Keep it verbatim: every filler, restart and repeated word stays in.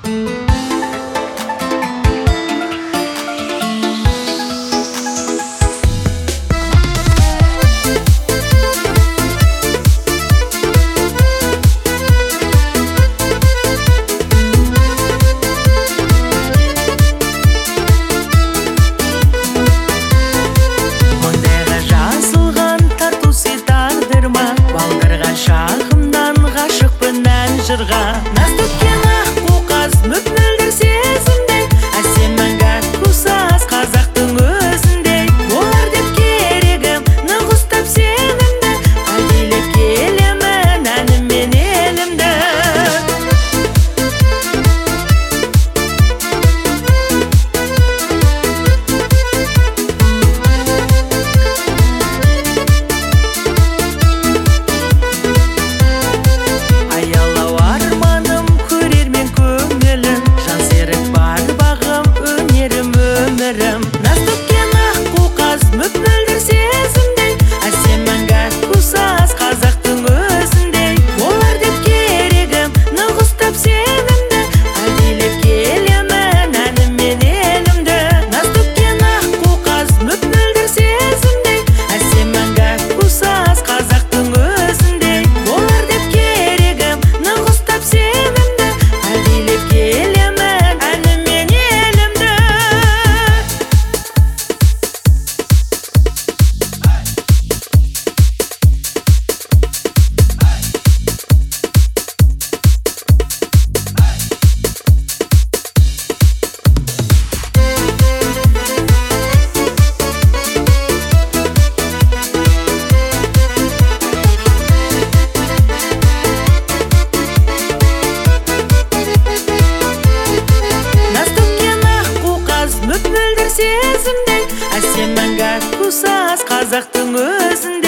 Наз төккен аққу қаз мөп-мөлдір сезімдей, әсем мәңгі қусас қазақтың өзіндей. Болар деп керегім нық ұстап сенімді, әлдилеп келемін әнім мен елімді. Наз төккен аққу қаз мөп-мөлдір сезімдей, әсем мәңгі қусас қазақтың өзіндей. Болар деп керегім нық ұстап сенімді, әлдилеп келемін әнім мен елімді. Наз төккен аққу қаз мөп-мөлдір сезімдей, әсем мәңгі қусас қазақтың өзіндей. Болар деп керегім нық ұстап сенімді, әлдилеп келемін әнім мен елімді. Мөп-мөлдір сезімдей, әсем мәңгі қусас қазақтың өзінде.